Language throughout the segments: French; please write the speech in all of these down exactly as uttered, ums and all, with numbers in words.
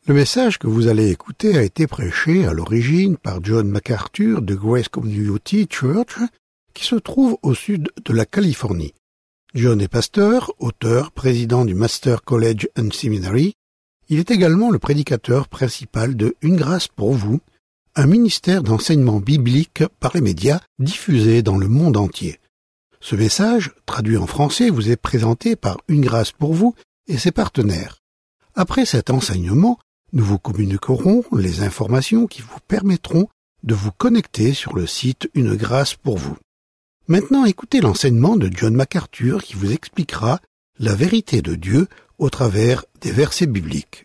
Le message que vous allez écouter a été prêché à l'origine par John MacArthur de Grace Community Church, qui se trouve au sud de la Californie. John est pasteur, auteur, président du Master College and Seminary. Il est également le prédicateur principal de Une grâce pour vous, un ministère d'enseignement biblique par les médias diffusé dans le monde entier. Ce message, traduit en français, vous est présenté par Une grâce pour vous et ses partenaires. Après cet enseignement, nous vous communiquerons les informations qui vous permettront de vous connecter sur le site Une grâce pour vous. Maintenant, écoutez l'enseignement de John MacArthur qui vous expliquera la vérité de Dieu au travers des versets bibliques.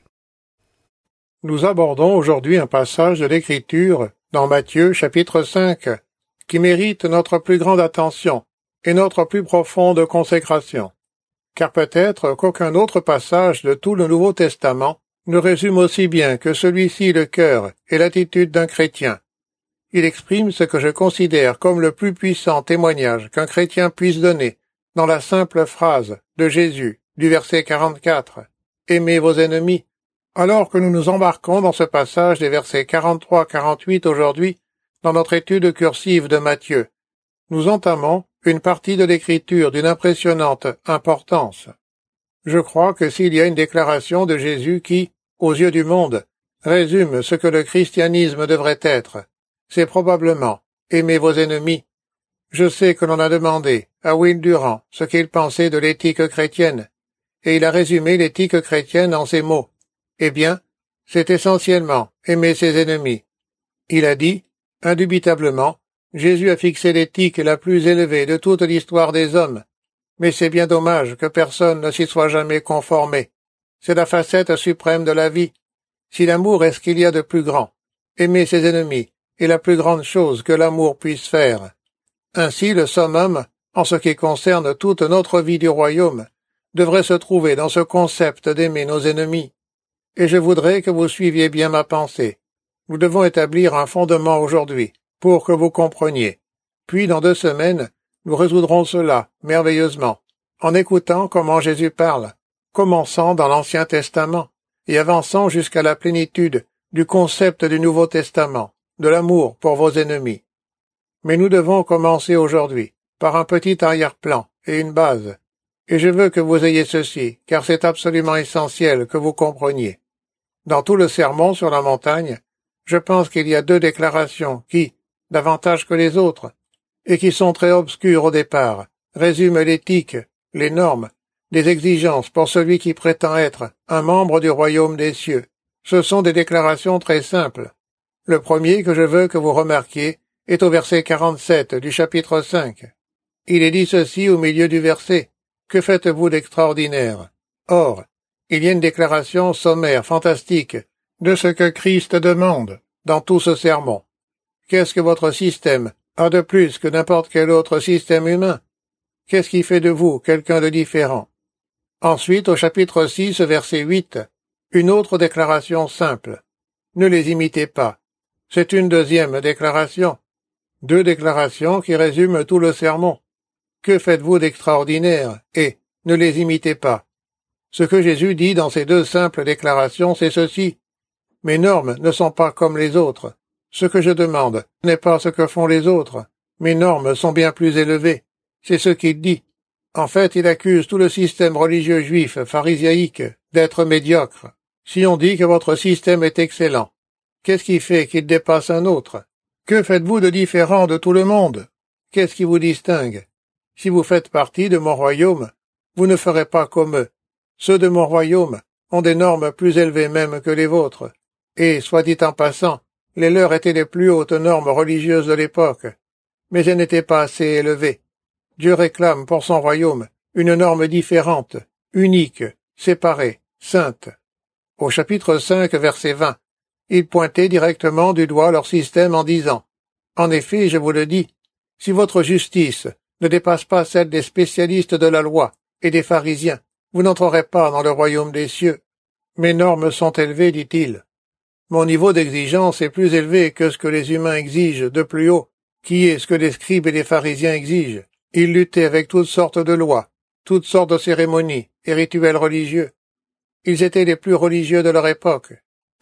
Nous abordons aujourd'hui un passage de l'Écriture dans Matthieu chapitre cinq qui mérite notre plus grande attention et notre plus profonde consécration. Car peut-être qu'aucun autre passage de tout le Nouveau Testament ne résume aussi bien que celui-ci le cœur et l'attitude d'un chrétien. Il exprime ce que je considère comme le plus puissant témoignage qu'un chrétien puisse donner dans la simple phrase de Jésus du verset quarante-quatre « Aimez vos ennemis ». Alors que nous nous embarquons dans ce passage des versets quarante-trois à quarante-huit aujourd'hui, dans notre étude cursive de Matthieu, nous entamons une partie de l'Écriture d'une impressionnante importance. Je crois que s'il y a une déclaration de Jésus qui, aux yeux du monde, résume ce que le christianisme devrait être, c'est probablement « Aimez vos ennemis ». Je sais que l'on a demandé à Will Durant ce qu'il pensait de l'éthique chrétienne, et il a résumé l'éthique chrétienne en ces mots. Eh bien, c'est essentiellement aimer ses ennemis. Il a dit, indubitablement, Jésus a fixé l'éthique la plus élevée de toute l'histoire des hommes, mais c'est bien dommage que personne ne s'y soit jamais conformé. C'est la facette suprême de la vie. Si l'amour est ce qu'il y a de plus grand, aimer ses ennemis est la plus grande chose que l'amour puisse faire. Ainsi, le summum, en ce qui concerne toute notre vie du royaume, devrait se trouver dans ce concept d'aimer nos ennemis. Et je voudrais que vous suiviez bien ma pensée. Nous devons établir un fondement aujourd'hui, pour que vous compreniez. Puis, dans deux semaines, nous résoudrons cela, merveilleusement, en écoutant comment Jésus parle, commençant dans l'Ancien Testament, et avançant jusqu'à la plénitude du concept du Nouveau Testament, de l'amour pour vos ennemis. Mais nous devons commencer aujourd'hui, par un petit arrière-plan et une base, et je veux que vous ayez ceci, car c'est absolument essentiel que vous compreniez. Dans tout le sermon sur la montagne, je pense qu'il y a deux déclarations qui, davantage que les autres, et qui sont très obscures au départ, résument l'éthique, les normes, les exigences pour celui qui prétend être un membre du royaume des cieux. Ce sont des déclarations très simples. Le premier que je veux que vous remarquiez est au verset quarante-sept du chapitre cinq. Il est dit ceci au milieu du verset. Que faites-vous d'extraordinaire? Or, il y a une déclaration sommaire, fantastique, de ce que Christ demande dans tout ce sermon. Qu'est-ce que votre système a de plus que n'importe quel autre système humain? Qu'est-ce qui fait de vous quelqu'un de différent? Ensuite, au chapitre six, verset huit, une autre déclaration simple. Ne les imitez pas. C'est une deuxième déclaration. Deux déclarations qui résument tout le sermon. Que faites-vous d'extraordinaire? Et ne les imitez pas. Ce que Jésus dit dans ces deux simples déclarations, c'est ceci. Mes normes ne sont pas comme les autres. Ce que je demande n'est pas ce que font les autres. Mes normes sont bien plus élevées. C'est ce qu'il dit. En fait, il accuse tout le système religieux juif pharisiaïque d'être médiocre. Si on dit que votre système est excellent, qu'est-ce qui fait qu'il dépasse un autre? Que faites-vous de différent de tout le monde? Qu'est-ce qui vous distingue? Si vous faites partie de mon royaume, vous ne ferez pas comme eux. Ceux de mon royaume ont des normes plus élevées même que les vôtres. Et, soit dit en passant, les leurs étaient les plus hautes normes religieuses de l'époque. Mais elles n'étaient pas assez élevées. Dieu réclame pour son royaume une norme différente, unique, séparée, sainte. Au chapitre cinq, verset vingt, il pointait directement du doigt leur système en disant « En effet, je vous le dis, si votre justice ne dépasse pas celle des spécialistes de la loi et des pharisiens, vous n'entrerez pas dans le royaume des cieux. Mes normes sont élevées, dit-il. Mon niveau d'exigence est plus élevé que ce que les humains exigent de plus haut, qui est ce que les scribes et les pharisiens exigent. Ils luttaient avec toutes sortes de lois, toutes sortes de cérémonies et rituels religieux. Ils étaient les plus religieux de leur époque,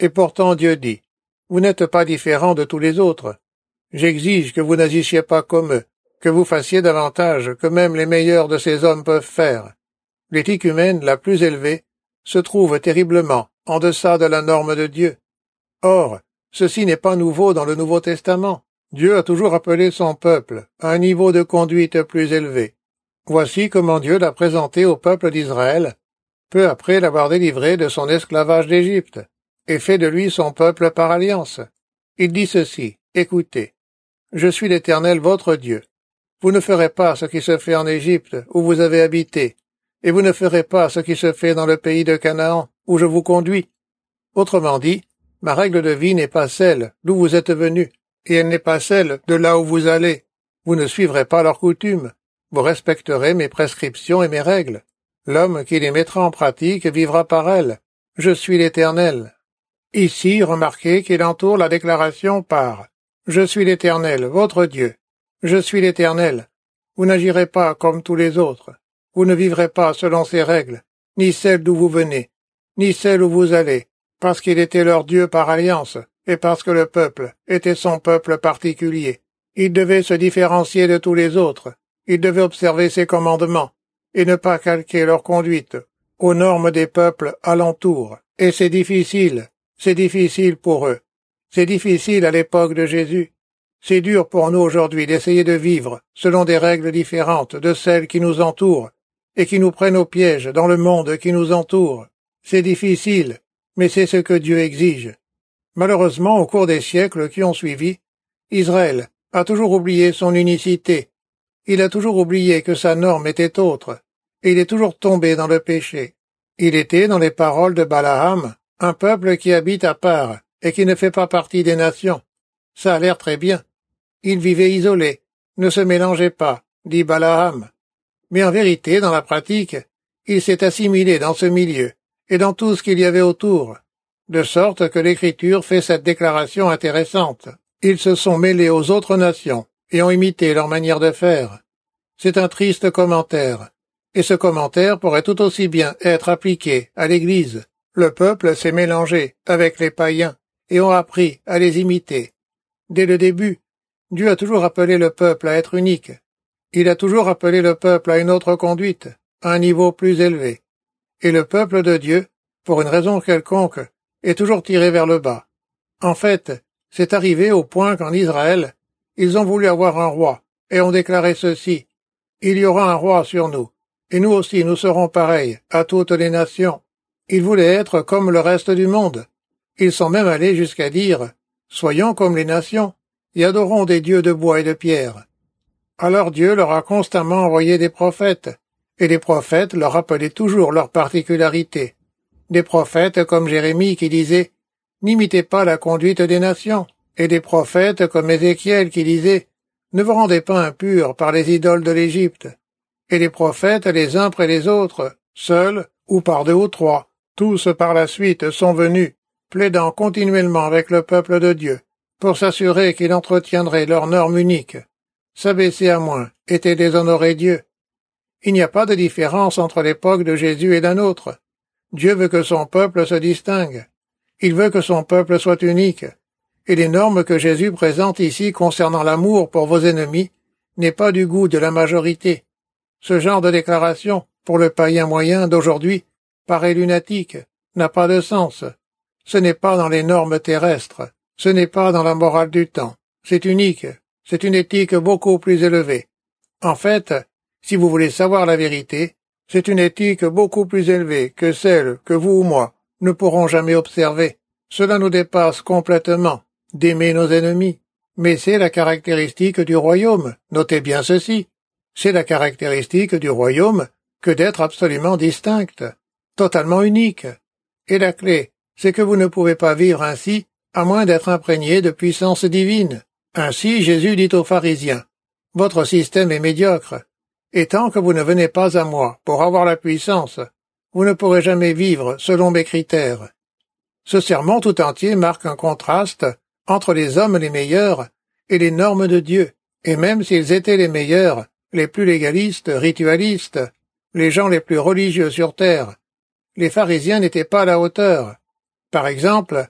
Et pourtant Dieu dit, « Vous n'êtes pas différents de tous les autres. J'exige que vous n'agissiez pas comme eux, que vous fassiez davantage que même les meilleurs de ces hommes peuvent faire. » L'éthique humaine la plus élevée se trouve terriblement en deçà de la norme de Dieu. Or, ceci n'est pas nouveau dans le Nouveau Testament. Dieu a toujours appelé son peuple à un niveau de conduite plus élevé. Voici comment Dieu l'a présenté au peuple d'Israël, peu après l'avoir délivré de son esclavage d'Égypte, et fait de lui son peuple par alliance. Il dit ceci, « Écoutez, je suis l'Éternel votre Dieu. Vous ne ferez pas ce qui se fait en Égypte, où vous avez habité, et vous ne ferez pas ce qui se fait dans le pays de Canaan, où je vous conduis. » Autrement dit, ma règle de vie n'est pas celle d'où vous êtes venus, et elle n'est pas celle de là où vous allez. Vous ne suivrez pas leurs coutumes. Vous respecterez mes prescriptions et mes règles. L'homme qui les mettra en pratique vivra par elles. Je suis l'Éternel. Ici, remarquez qu'il entoure la déclaration par « Je suis l'Éternel, votre Dieu. Je suis l'Éternel. » Vous n'agirez pas comme tous les autres. Vous ne vivrez pas selon ces règles, ni celles d'où vous venez, ni celles où vous allez, parce qu'il était leur Dieu par alliance, et parce que le peuple était son peuple particulier. Il devait se différencier de tous les autres. Il devait observer ses commandements, et ne pas calquer leur conduite aux normes des peuples alentour. Et c'est difficile, c'est difficile pour eux. C'est difficile à l'époque de Jésus. C'est dur pour nous aujourd'hui d'essayer de vivre selon des règles différentes de celles qui nous entourent, et qui nous prennent au piège dans le monde qui nous entoure. C'est difficile, mais c'est ce que Dieu exige. Malheureusement, au cours des siècles qui ont suivi, Israël a toujours oublié son unicité. Il a toujours oublié que sa norme était autre, et il est toujours tombé dans le péché. Il était, dans les paroles de Balaam, un peuple qui habite à part et qui ne fait pas partie des nations. Ça a l'air très bien. Il vivait isolé, ne se mélangeait pas, dit Balaam. Mais en vérité, dans la pratique, il s'est assimilé dans ce milieu et dans tout ce qu'il y avait autour, de sorte que l'Écriture fait cette déclaration intéressante. Ils se sont mêlés aux autres nations et ont imité leur manière de faire. C'est un triste commentaire, et ce commentaire pourrait tout aussi bien être appliqué à l'Église. Le peuple s'est mélangé avec les païens et ont appris à les imiter. Dès le début, Dieu a toujours appelé le peuple à être unique. Il a toujours appelé le peuple à une autre conduite, à un niveau plus élevé. Et le peuple de Dieu, pour une raison quelconque, est toujours tiré vers le bas. En fait, c'est arrivé au point qu'en Israël, ils ont voulu avoir un roi, et ont déclaré ceci, « Il y aura un roi sur nous, et nous aussi nous serons pareils à toutes les nations. » Ils voulaient être comme le reste du monde. Ils sont même allés jusqu'à dire, « Soyons comme les nations, et adorons des dieux de bois et de pierre. » Alors Dieu leur a constamment envoyé des prophètes, et les prophètes leur rappelaient toujours leurs particularités. Des prophètes comme Jérémie qui disait « N'imitez pas la conduite des nations », et des prophètes comme Ézéchiel qui disait « Ne vous rendez pas impurs par les idoles de l'Égypte », et les prophètes les uns après les autres, seuls ou par deux ou trois, tous par la suite sont venus, plaidant continuellement avec le peuple de Dieu, pour s'assurer qu'il entretiendrait leurs normes uniques. S'abaisser à moins était déshonorer Dieu. Il n'y a pas de différence entre l'époque de Jésus et la nôtre. Dieu veut que son peuple se distingue. Il veut que son peuple soit unique. Et les normes que Jésus présente ici concernant l'amour pour vos ennemis n'est pas du goût de la majorité. Ce genre de déclaration, pour le païen moyen d'aujourd'hui, paraît lunatique, n'a pas de sens. Ce n'est pas dans les normes terrestres, ce n'est pas dans la morale du temps. C'est unique, c'est une éthique beaucoup plus élevée. En fait, si vous voulez savoir la vérité, c'est une éthique beaucoup plus élevée que celle que vous ou moi ne pourrons jamais observer. Cela nous dépasse complètement, d'aimer nos ennemis. Mais c'est la caractéristique du royaume, notez bien ceci. C'est la caractéristique du royaume que d'être absolument distincte, totalement unique. Et la clé, c'est que vous ne pouvez pas vivre ainsi à moins d'être imprégné de puissance divine. Ainsi Jésus dit aux pharisiens, « Votre système est médiocre, et tant que vous ne venez pas à moi pour avoir la puissance, vous ne pourrez jamais vivre selon mes critères. » Ce sermon tout entier marque un contraste entre les hommes les meilleurs et les normes de Dieu, et même s'ils étaient les meilleurs, les plus légalistes, ritualistes, les gens les plus religieux sur terre, les pharisiens n'étaient pas à la hauteur. Par exemple,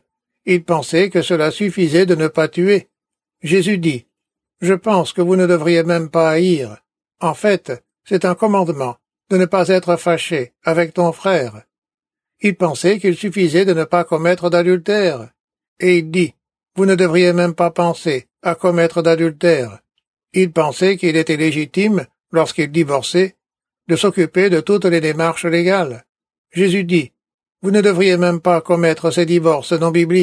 Ils pensaient que cela suffisait de ne pas tuer. Jésus dit, « Je pense que vous ne devriez même pas haïr. En fait, c'est un commandement, de ne pas être fâché avec ton frère. » Il pensait qu'il suffisait de ne pas commettre d'adultère. Et il dit, « Vous ne devriez même pas penser à commettre d'adultère. » Il pensait qu'il était légitime, lorsqu'il divorçait, de s'occuper de toutes les démarches légales. Jésus dit, « Vous ne devriez même pas commettre ces divorces non bibliques. »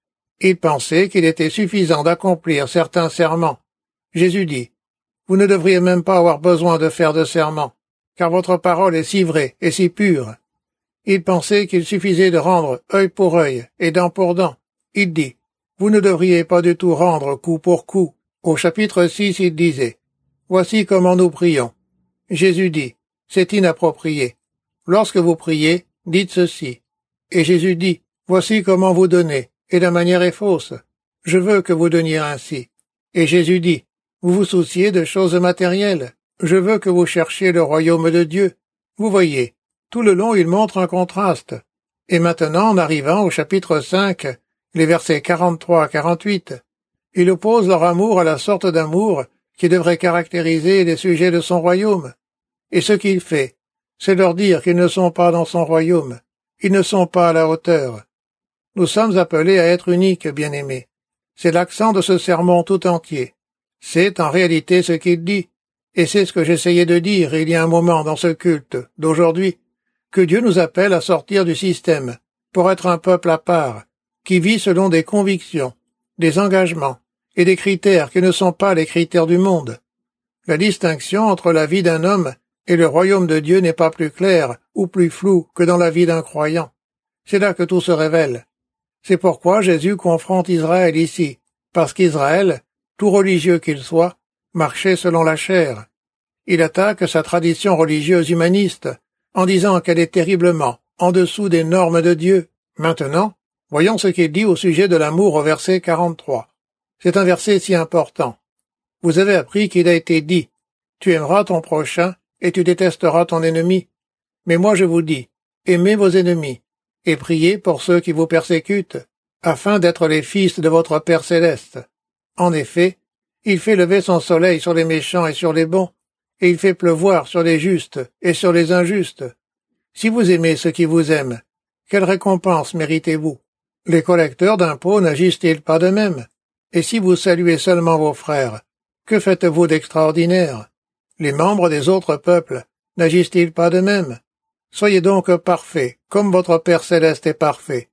Il pensait qu'il était suffisant d'accomplir certains serments. Jésus dit, « Vous ne devriez même pas avoir besoin de faire de serments, car votre parole est si vraie et si pure. » Il pensait qu'il suffisait de rendre œil pour œil et dent pour dent. Il dit, « Vous ne devriez pas du tout rendre coup pour coup. » Au chapitre six, il disait, « Voici comment nous prions. » Jésus dit, « C'est inapproprié. Lorsque vous priez, dites ceci. » Et Jésus dit, « Voici comment vous donnez, et la manière est fausse. Je veux que vous donniez ainsi. » Et Jésus dit, « Vous vous souciez de choses matérielles. Je veux que vous cherchiez le royaume de Dieu. » Vous voyez, tout le long il montre un contraste. Et maintenant, en arrivant au chapitre cinq, les versets quarante-trois à quarante-huit, il oppose leur amour à la sorte d'amour qui devrait caractériser les sujets de son royaume. Et ce qu'il fait, c'est leur dire qu'ils ne sont pas dans son royaume. Ils ne sont pas à la hauteur. Nous sommes appelés à être uniques, bien-aimés. C'est l'accent de ce sermon tout entier. C'est en réalité ce qu'il dit, et c'est ce que j'essayais de dire il y a un moment dans ce culte d'aujourd'hui, que Dieu nous appelle à sortir du système pour être un peuple à part, qui vit selon des convictions, des engagements et des critères qui ne sont pas les critères du monde. La distinction entre la vie d'un homme et le royaume de Dieu n'est pas plus claire ou plus floue que dans la vie d'un croyant. C'est là que tout se révèle. C'est pourquoi Jésus confronte Israël ici, parce qu'Israël, tout religieux qu'il soit, marchait selon la chair. Il attaque sa tradition religieuse humaniste, en disant qu'elle est terriblement en dessous des normes de Dieu. Maintenant, voyons ce qu'il dit au sujet de l'amour au verset quarante-trois. C'est un verset si important. Vous avez appris qu'il a été dit, « Tu aimeras ton prochain et tu détesteras ton ennemi. » Mais moi je vous dis, aimez vos ennemis, et priez pour ceux qui vous persécutent, afin d'être les fils de votre Père céleste. En effet, il fait lever son soleil sur les méchants et sur les bons, et il fait pleuvoir sur les justes et sur les injustes. Si vous aimez ceux qui vous aiment, quelle récompense méritez-vous? Les collecteurs d'impôts n'agissent-ils pas de même? Et si vous saluez seulement vos frères, que faites-vous d'extraordinaire? Les membres des autres peuples n'agissent-ils pas de même? Soyez donc parfaits, comme votre Père céleste est parfait.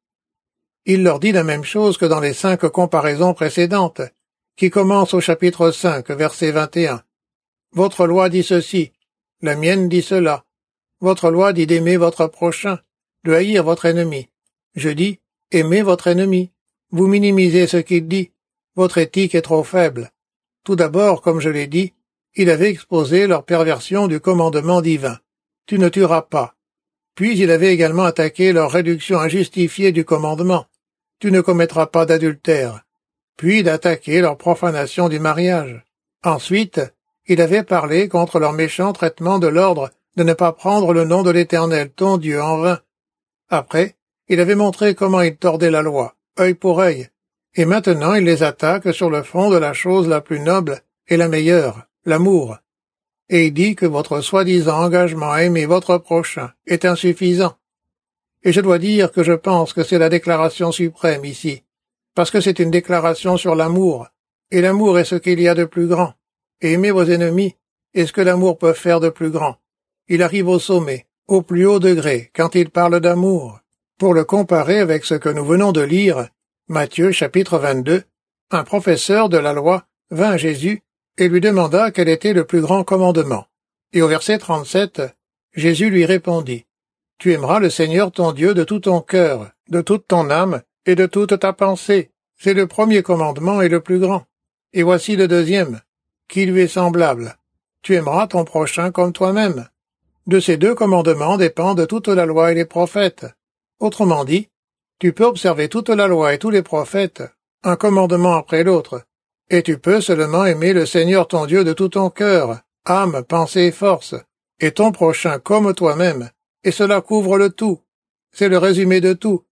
Il leur dit la même chose que dans les cinq comparaisons précédentes, qui commencent au chapitre cinq, verset vingt et un. Votre loi dit ceci, la mienne dit cela. Votre loi dit d'aimer votre prochain, de haïr votre ennemi. Je dis, aimez votre ennemi. Vous minimisez ce qu'il dit. Votre éthique est trop faible. Tout d'abord, comme je l'ai dit, il avait exposé leur perversion du commandement divin. Tu ne tueras pas. Puis il avait également attaqué leur réduction injustifiée du commandement. Tu ne commettras pas d'adultère. Puis d'attaquer leur profanation du mariage. Ensuite, il avait parlé contre leur méchant traitement de l'ordre de ne pas prendre le nom de l'Éternel, ton Dieu, en vain. Après, il avait montré comment ils tordaient la loi, œil pour œil. Et maintenant il les attaque sur le fond de la chose la plus noble et la meilleure, l'amour. Et il dit que votre soi-disant engagement à aimer votre prochain est insuffisant. Et je dois dire que je pense que c'est la déclaration suprême ici, parce que c'est une déclaration sur l'amour, et l'amour est ce qu'il y a de plus grand. Et aimer vos ennemis est ce que l'amour peut faire de plus grand. Il arrive au sommet, au plus haut degré, quand il parle d'amour. Pour le comparer avec ce que nous venons de lire, Matthieu chapitre vingt-deux, un professeur de la loi vint à Jésus et lui demanda quel était le plus grand commandement. Et au verset trente-sept, Jésus lui répondit, « Tu aimeras le Seigneur ton Dieu de tout ton cœur, de toute ton âme et de toute ta pensée. C'est le premier commandement et le plus grand. Et voici le deuxième, qui lui est semblable. Tu aimeras ton prochain comme toi-même. » De ces deux commandements dépendent toute la loi et les prophètes. Autrement dit, tu peux observer toute la loi et tous les prophètes, un commandement après l'autre, et tu peux seulement aimer le Seigneur ton Dieu de tout ton cœur, âme, pensée et force, et ton prochain comme toi-même, et cela couvre le tout. C'est le résumé de tout.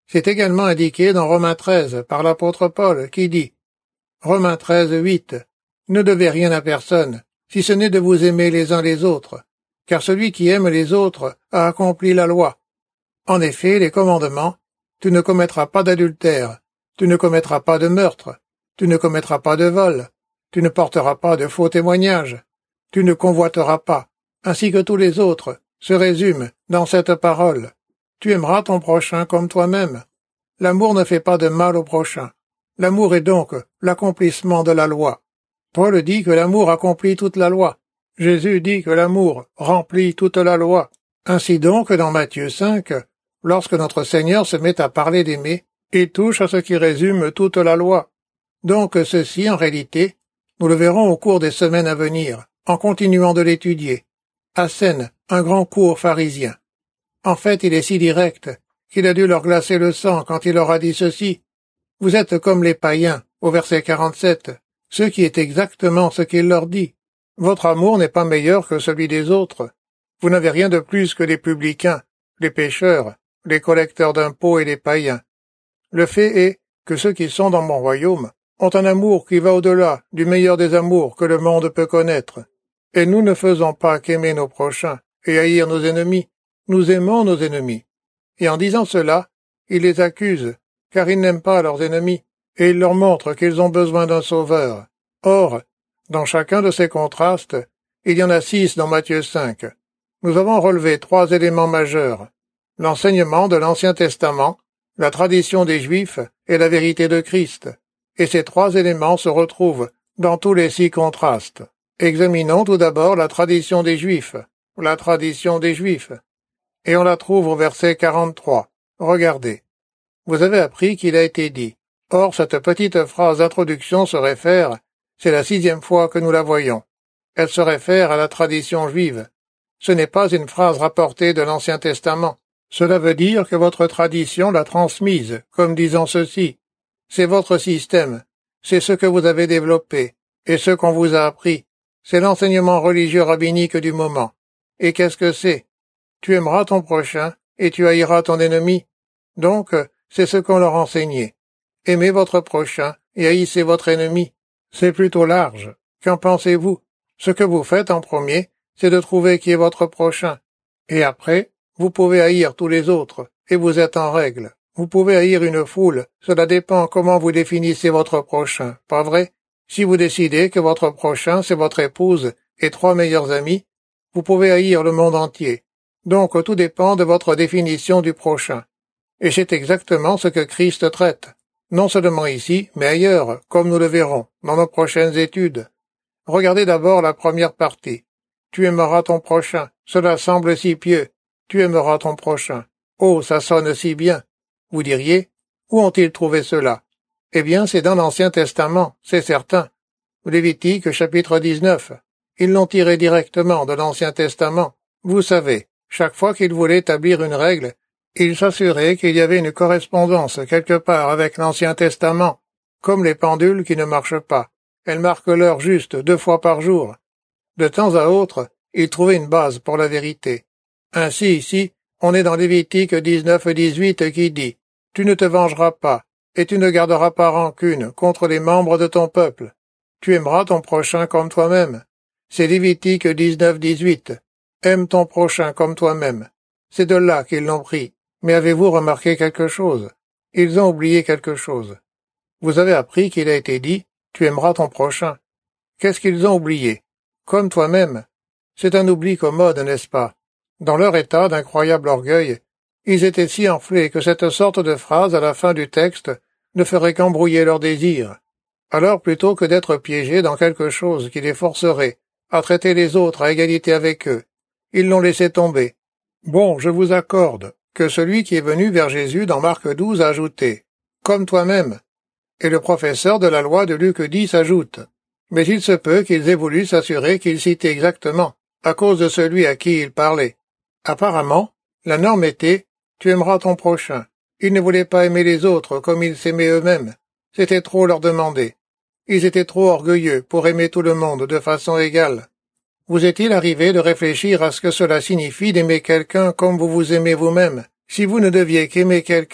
C'est également indiqué dans Romains treize par l'apôtre Paul qui dit « Romains treize, huit. Ne devez rien à personne, si ce n'est de vous aimer les uns les autres, car celui qui aime les autres a accompli la loi. En effet, les commandements, tu ne commettras pas d'adultère, tu ne commettras pas de meurtre, tu ne commettras pas de vol, tu ne porteras pas de faux témoignages, tu ne convoiteras pas, ainsi que tous les autres, se résument dans cette parole. Tu aimeras ton prochain comme toi-même. L'amour ne fait pas de mal au prochain. L'amour est donc l'accomplissement de la loi. Paul dit que l'amour accomplit toute la loi. Jésus dit que l'amour remplit toute la loi. Ainsi donc, dans Matthieu cinq, lorsque notre Seigneur se met à parler d'aimer, il touche à ce qui résume toute la loi. Donc ceci, en réalité, nous le verrons au cours des semaines à venir, en continuant de l'étudier. Assène, un grand cours pharisien. En fait, il est si direct qu'il a dû leur glacer le sang quand il leur a dit ceci. Vous êtes comme les païens, au verset quarante-sept, ce qui est exactement ce qu'il leur dit. Votre amour n'est pas meilleur que celui des autres. Vous n'avez rien de plus que les publicains, les pécheurs, les collecteurs d'impôts et les païens. Le fait est que ceux qui sont dans mon royaume ont un amour qui va au-delà du meilleur des amours que le monde peut connaître. Et nous ne faisons pas qu'aimer nos prochains et haïr nos ennemis. Nous aimons nos ennemis. Et en disant cela, il les accuse, car ils n'aiment pas leurs ennemis, et il leur montre qu'ils ont besoin d'un sauveur. Or, dans chacun de ces contrastes, il y en a six dans Matthieu cinq. Nous avons relevé trois éléments majeurs. L'enseignement de l'Ancien Testament, la tradition des Juifs et la vérité de Christ. Et ces trois éléments se retrouvent dans tous les six contrastes. Examinons tout d'abord la tradition des Juifs. La tradition des Juifs. Et on la trouve au verset quarante-trois. Regardez. Vous avez appris qu'il a été dit. Or, cette petite phrase d'introduction se réfère, c'est la sixième fois que nous la voyons. Elle se réfère à la tradition juive. Ce n'est pas une phrase rapportée de l'Ancien Testament. Cela veut dire que votre tradition l'a transmise, comme disant ceci. C'est votre système. C'est ce que vous avez développé, et ce qu'on vous a appris. C'est l'enseignement religieux rabbinique du moment. Et qu'est-ce que c'est? Tu aimeras ton prochain, et tu haïras ton ennemi. Donc, c'est ce qu'on leur enseignait. Aimez votre prochain, et haïssez votre ennemi. C'est plutôt large. Qu'en pensez-vous? Ce que vous faites en premier, c'est de trouver qui est votre prochain. Et après, vous pouvez haïr tous les autres, et vous êtes en règle. Vous pouvez haïr une foule, cela dépend comment vous définissez votre prochain, pas vrai? Si vous décidez que votre prochain, c'est votre épouse et trois meilleurs amis, vous pouvez haïr le monde entier. Donc tout dépend de votre définition du prochain. Et c'est exactement ce que Christ traite, non seulement ici, mais ailleurs, comme nous le verrons, dans nos prochaines études. Regardez d'abord la première partie. Tu aimeras ton prochain, cela semble si pieux. Tu aimeras ton prochain. Oh, ça sonne si bien. Vous diriez, où ont-ils trouvé cela? Eh bien, c'est dans l'Ancien Testament, c'est certain. Lévitique, chapitre dix-neuf. Ils l'ont tiré directement de l'Ancien Testament. Vous savez, chaque fois qu'ils voulaient établir une règle, ils s'assuraient qu'il y avait une correspondance quelque part avec l'Ancien Testament, comme les pendules qui ne marchent pas. Elles marquent l'heure juste deux fois par jour. De temps à autre, ils trouvaient une base pour la vérité. Ainsi, ici, on est dans Lévitique dix-neuf dix-huit qui dit « Tu ne te vengeras pas, et tu ne garderas pas rancune contre les membres de ton peuple. Tu aimeras ton prochain comme toi-même. » C'est Lévitique dix-neuf dix-huit. « Aime ton prochain comme toi-même. » C'est de là qu'ils l'ont pris. Mais avez-vous remarqué quelque chose? Ils ont oublié quelque chose. Vous avez appris qu'il a été dit « Tu aimeras ton prochain ». Qu'est-ce qu'ils ont oublié? Comme toi-même. C'est un oubli commode, n'est-ce pas? Dans leur état d'incroyable orgueil, ils étaient si enflés que cette sorte de phrase à la fin du texte ne ferait qu'embrouiller leurs désirs. Alors, plutôt que d'être piégés dans quelque chose qui les forcerait à traiter les autres à égalité avec eux, ils l'ont laissé tomber. Bon, je vous accorde que celui qui est venu vers Jésus dans Marc douze a ajouté « Comme toi-même ». Et le professeur de la loi de Luc dix ajoute « Mais il se peut qu'ils aient voulu s'assurer qu'il citait exactement, à cause de celui à qui il parlait. » Apparemment, la norme était « Tu aimeras ton prochain ». Ils ne voulaient pas aimer les autres comme ils s'aimaient eux-mêmes. C'était trop leur demander. Ils étaient trop orgueilleux pour aimer tout le monde de façon égale. Vous est-il arrivé de réfléchir à ce que cela signifie d'aimer quelqu'un comme vous vous aimez vous-même? Si vous ne deviez qu'aimer quelqu'un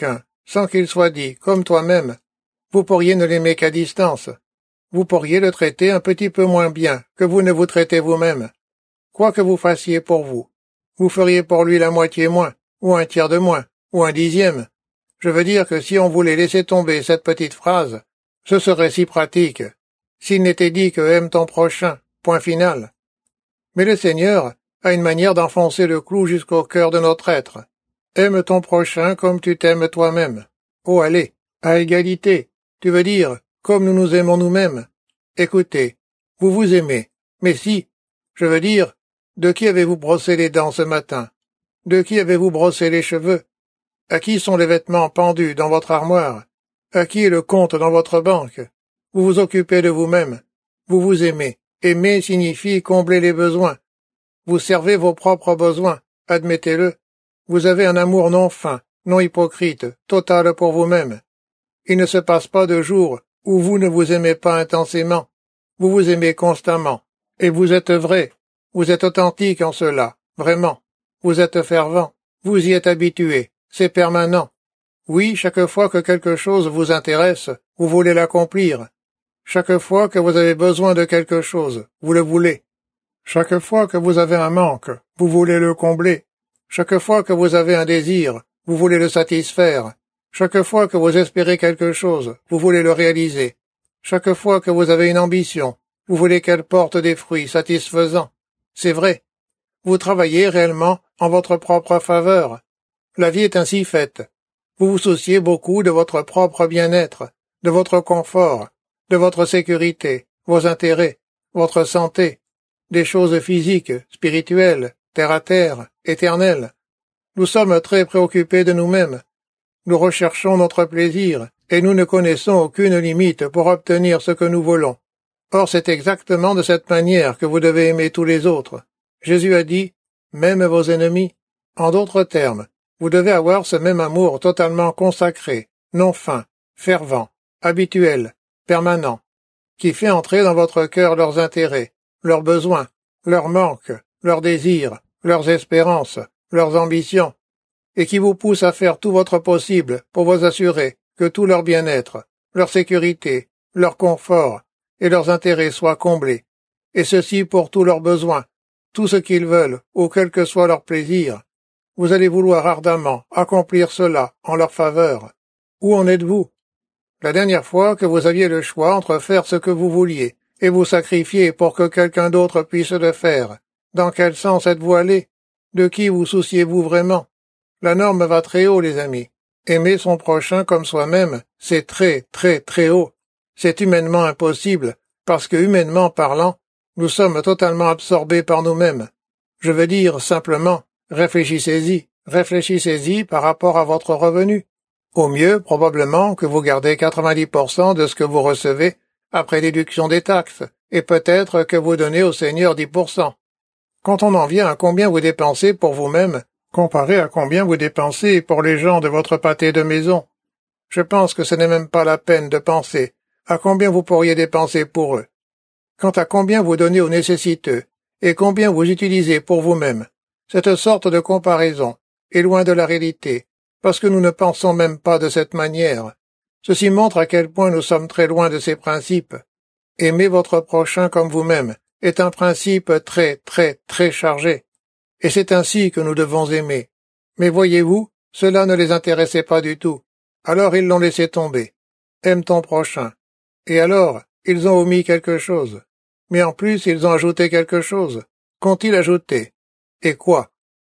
sans qu'il soit dit, comme toi-même. Vous pourriez ne l'aimer qu'à distance. Vous pourriez le traiter un petit peu moins bien que vous ne vous traitez vous-même. Quoi que vous fassiez pour vous, vous feriez pour lui la moitié moins, ou un tiers de moins, ou un dixième. Je veux dire que si on voulait laisser tomber cette petite phrase, ce serait si pratique, s'il n'était dit que aime ton prochain, point final. Mais le Seigneur a une manière d'enfoncer le clou jusqu'au cœur de notre être. Aime ton prochain comme tu t'aimes toi-même. Oh allez, à égalité, tu veux dire, comme nous nous aimons nous-mêmes. Écoutez, vous vous aimez, mais si, je veux dire, de qui avez-vous brossé les dents ce matin? De qui avez-vous brossé les cheveux? À qui sont les vêtements pendus dans votre armoire? À qui est le compte dans votre banque? Vous vous occupez de vous-même. Vous vous aimez. Aimer signifie combler les besoins. Vous servez vos propres besoins, admettez-le. Vous avez un amour non fin, non hypocrite, total pour vous-même. Il ne se passe pas de jour où vous ne vous aimez pas intensément. Vous vous aimez constamment. Et vous êtes vrai. Vous êtes authentique en cela, vraiment. Vous êtes fervent. Vous y êtes habitué. C'est permanent. Oui, chaque fois que quelque chose vous intéresse, vous voulez l'accomplir. Chaque fois que vous avez besoin de quelque chose, vous le voulez. Chaque fois que vous avez un manque, vous voulez le combler. Chaque fois que vous avez un désir, vous voulez le satisfaire. Chaque fois que vous espérez quelque chose, vous voulez le réaliser. Chaque fois que vous avez une ambition, vous voulez qu'elle porte des fruits satisfaisants. C'est vrai. Vous travaillez réellement en votre propre faveur. La vie est ainsi faite. Vous vous souciez beaucoup de votre propre bien-être, de votre confort, de votre sécurité, vos intérêts, votre santé, des choses physiques, spirituelles, terre-à-terre, éternelles. Nous sommes très préoccupés de nous-mêmes. Nous recherchons notre plaisir, et nous ne connaissons aucune limite pour obtenir ce que nous voulons. Or c'est exactement de cette manière que vous devez aimer tous les autres. Jésus a dit « Même vos ennemis ». En d'autres termes, vous devez avoir ce même amour totalement consacré, non fin, fervent, habituel, permanent, qui fait entrer dans votre cœur leurs intérêts, leurs besoins, leurs manques, leurs désirs, leurs espérances, leurs ambitions, et qui vous pousse à faire tout votre possible pour vous assurer que tout leur bien-être, leur sécurité, leur confort et leurs intérêts soient comblés, et ceci pour tous leurs besoins, tout ce qu'ils veulent, ou quel que soit leur plaisir. Vous allez vouloir ardemment accomplir cela en leur faveur. Où en êtes-vous? La dernière fois que vous aviez le choix entre faire ce que vous vouliez et vous sacrifier pour que quelqu'un d'autre puisse le faire, dans quel sens êtes-vous allé? De qui vous souciez-vous vraiment? La norme va très haut, les amis. Aimer son prochain comme soi-même, c'est très, très, très haut. C'est humainement impossible, parce que humainement parlant, nous sommes totalement absorbés par nous-mêmes. Je veux dire simplement, réfléchissez-y, réfléchissez-y par rapport à votre revenu. Au mieux, probablement, que vous gardez quatre-vingt-dix pour cent de ce que vous recevez après déduction des taxes, et peut-être que vous donnez au Seigneur dix pour cent. Quand on en vient à combien vous dépensez pour vous-même, comparé à combien vous dépensez pour les gens de votre pâté de maison, je pense que ce n'est même pas la peine de penser à combien vous pourriez dépenser pour eux. Quant à combien vous donnez aux nécessiteux, et combien vous utilisez pour vous-même, cette sorte de comparaison est loin de la réalité, parce que nous ne pensons même pas de cette manière. Ceci montre à quel point nous sommes très loin de ces principes. Aimer votre prochain comme vous-même est un principe très, très, très chargé. Et c'est ainsi que nous devons aimer. Mais voyez-vous, cela ne les intéressait pas du tout. Alors ils l'ont laissé tomber. Aime ton prochain. Et alors, ils ont omis quelque chose. Mais en plus, ils ont ajouté quelque chose. Qu'ont-ils ajouté? Et quoi?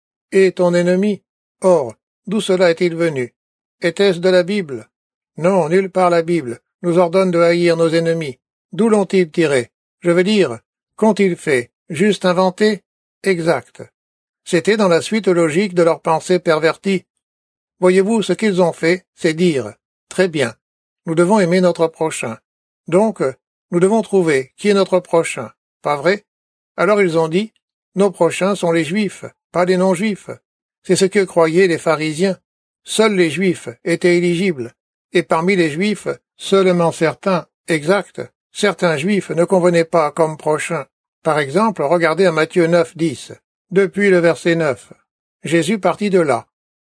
Et ton ennemi? Or, d'où cela est-il venu? Était-ce de la Bible? Non, nulle part la Bible nous ordonne de haïr nos ennemis. D'où l'ont-ils tiré? Je veux dire, qu'ont-ils fait? Juste inventé? Exact. C'était dans la suite logique de leurs pensées perverties. Voyez-vous, ce qu'ils ont fait, c'est dire, très bien, nous devons aimer notre prochain. Donc, nous devons trouver qui est notre prochain, pas vrai? Alors ils ont dit, nos prochains sont les Juifs, pas les non-Juifs. C'est ce que croyaient les pharisiens. Seuls les Juifs étaient éligibles, et parmi les Juifs, seulement certains, exact, certains Juifs ne convenaient pas comme prochains. Par exemple, regardez à Matthieu neuf, dix, depuis le verset neuf. Jésus partit de là.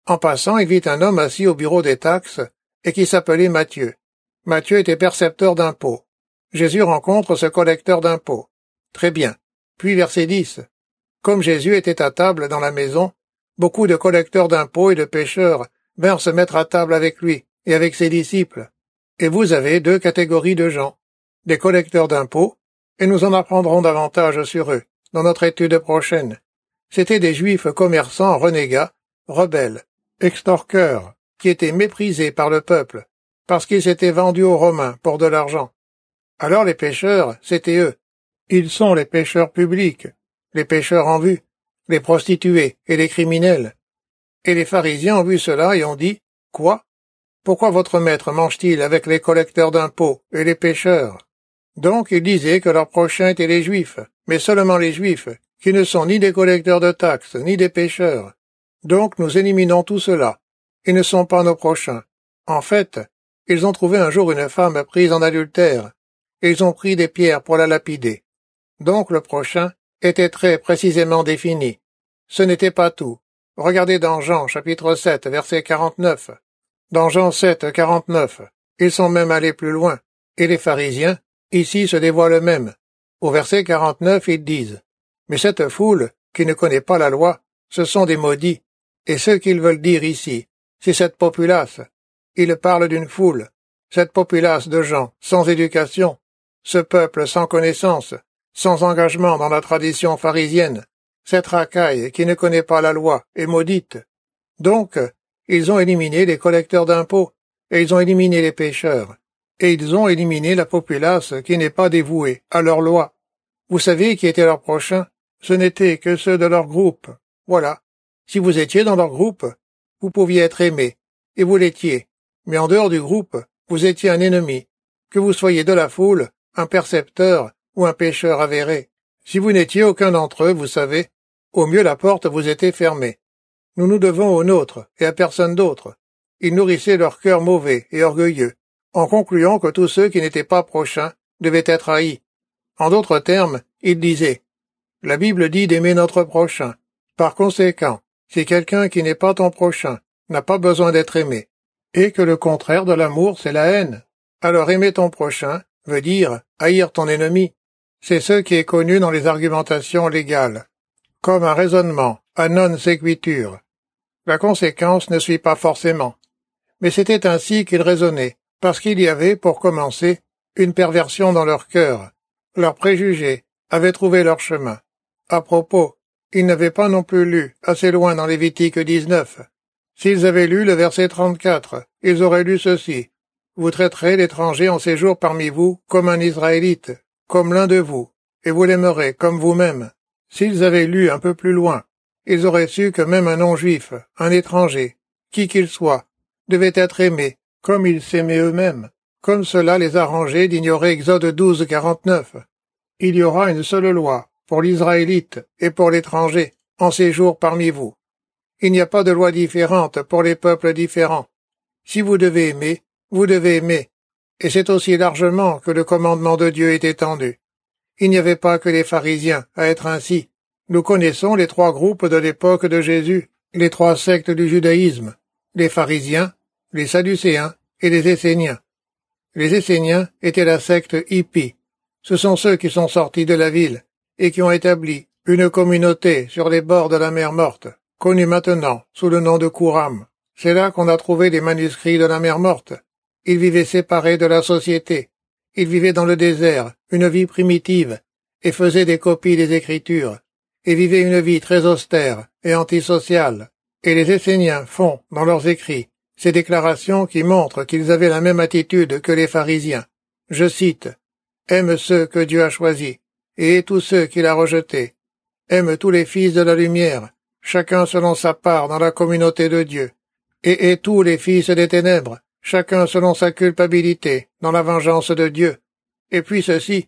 En passant, il vit un homme assis au bureau des taxes et qui s'appelait Matthieu. Matthieu était percepteur d'impôts. Jésus rencontre ce collecteur d'impôts. Très bien. Puis verset dix. Comme Jésus était à table dans la maison, beaucoup de collecteurs d'impôts et de pécheurs vinrent se mettre à table avec lui et avec ses disciples. Et vous avez deux catégories de gens, des collecteurs d'impôts, et nous en apprendrons davantage sur eux dans notre étude prochaine. C'étaient des juifs commerçants renégats, rebelles, extorqueurs, qui étaient méprisés par le peuple, parce qu'ils s'étaient vendus aux Romains pour de l'argent. Alors les pécheurs, c'était eux. Ils sont les pécheurs publics, les pécheurs en vue, les prostituées et les criminels. Et les pharisiens ont vu cela et ont dit, « Quoi? Pourquoi votre maître mange-t-il avec les collecteurs d'impôts et les pécheurs ?» Donc ils disaient que leurs prochains étaient les Juifs, mais seulement les Juifs, qui ne sont ni des collecteurs de taxes, ni des pécheurs. Donc nous éliminons tout cela. Ils ne sont pas nos prochains. En fait, ils ont trouvé un jour une femme prise en adultère, et ils ont pris des pierres pour la lapider. Donc le prochain était très précisément défini. Ce n'était pas tout. Regardez dans Jean, chapitre sept, verset quarante-neuf. Dans Jean sept, quarante-neuf, ils sont même allés plus loin, et les pharisiens, ici, se dévoilent eux-mêmes. Au verset quarante-neuf, ils disent, « Mais cette foule, qui ne connaît pas la loi, ce sont des maudits, et ce qu'ils veulent dire ici, c'est cette populace. Ils parlent d'une foule, cette populace de gens sans éducation, ce peuple sans connaissance, sans engagement dans la tradition pharisienne, cette racaille qui ne connaît pas la loi est maudite. Donc, ils ont éliminé les collecteurs d'impôts, et ils ont éliminé les pécheurs, et ils ont éliminé la populace qui n'est pas dévouée à leur loi. Vous savez qui étaient leurs prochains? Ce n'étaient que ceux de leur groupe. Voilà. Si vous étiez dans leur groupe, vous pouviez être aimé, et vous l'étiez. Mais en dehors du groupe, vous étiez un ennemi, que vous soyez de la foule, un percepteur ou un pécheur avéré. Si vous n'étiez aucun d'entre eux, vous savez, au mieux la porte vous était fermée. Nous nous devons aux nôtres et à personne d'autre. Ils nourrissaient leur cœur mauvais et orgueilleux, en concluant que tous ceux qui n'étaient pas prochains devaient être haïs. En d'autres termes, ils disaient, « La Bible dit d'aimer notre prochain. Par conséquent, si quelqu'un qui n'est pas ton prochain n'a pas besoin d'être aimé, et que le contraire de l'amour, c'est la haine, alors aimer ton prochain veut dire haïr ton ennemi. » C'est ce qui est connu dans les argumentations légales, comme un raisonnement à non sequitur. La conséquence ne suit pas forcément. Mais c'était ainsi qu'ils raisonnaient, parce qu'il y avait, pour commencer, une perversion dans leur cœur. Leurs préjugés avaient trouvé leur chemin. À propos, ils n'avaient pas non plus lu assez loin dans Lévitique dix-neuf. S'ils avaient lu le verset trente-quatre, ils auraient lu ceci. Vous traiterez l'étranger en séjour parmi vous comme un Israélite, comme l'un de vous, et vous l'aimerez comme vous-même. S'ils avaient lu un peu plus loin, ils auraient su que même un non-juif, un étranger, qui qu'il soit, devait être aimé comme ils s'aimaient eux-mêmes. Comme cela les arrangeait d'ignorer Exode douze, quarante-neuf. Il y aura une seule loi pour l'Israélite et pour l'étranger, en séjour parmi vous. Il n'y a pas de loi différente pour les peuples différents. Si vous devez aimer, vous devez aimer. Et c'est aussi largement que le commandement de Dieu est étendu. Il n'y avait pas que les pharisiens à être ainsi. Nous connaissons les trois groupes de l'époque de Jésus, les trois sectes du judaïsme, les pharisiens, les sadducéens et les esséniens. Les Esséniens étaient la secte hippie. Ce sont ceux qui sont sortis de la ville et qui ont établi une communauté sur les bords de la mer Morte, connue maintenant sous le nom de Qumran. C'est là qu'on a trouvé les manuscrits de la mer Morte. Ils vivaient séparés de la société. Ils vivaient dans le désert, une vie primitive, et faisaient des copies des Écritures, et vivaient une vie très austère et antisociale. Et les Esséniens font, dans leurs écrits, ces déclarations qui montrent qu'ils avaient la même attitude que les pharisiens. Je cite, « Aime ceux que Dieu a choisis, et hais tous ceux qu'il a rejetés. Aime tous les fils de la lumière, chacun selon sa part dans la communauté de Dieu, et hais tous les fils des ténèbres, chacun selon sa culpabilité dans la vengeance de Dieu. Et puis ceci,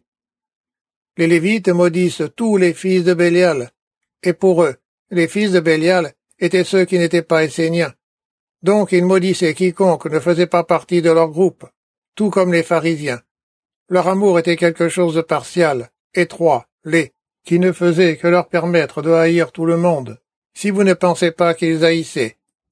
les Lévites maudissent tous les fils de Bélial, et pour eux, les fils de Bélial étaient ceux qui n'étaient pas esséniens. Donc ils maudissaient quiconque ne faisait pas partie de leur groupe, tout comme les pharisiens. Leur amour était quelque chose de partial, étroit, laid, qui ne faisait que leur permettre de haïr tout le monde. Si vous ne pensez pas qu'ils haïssaient,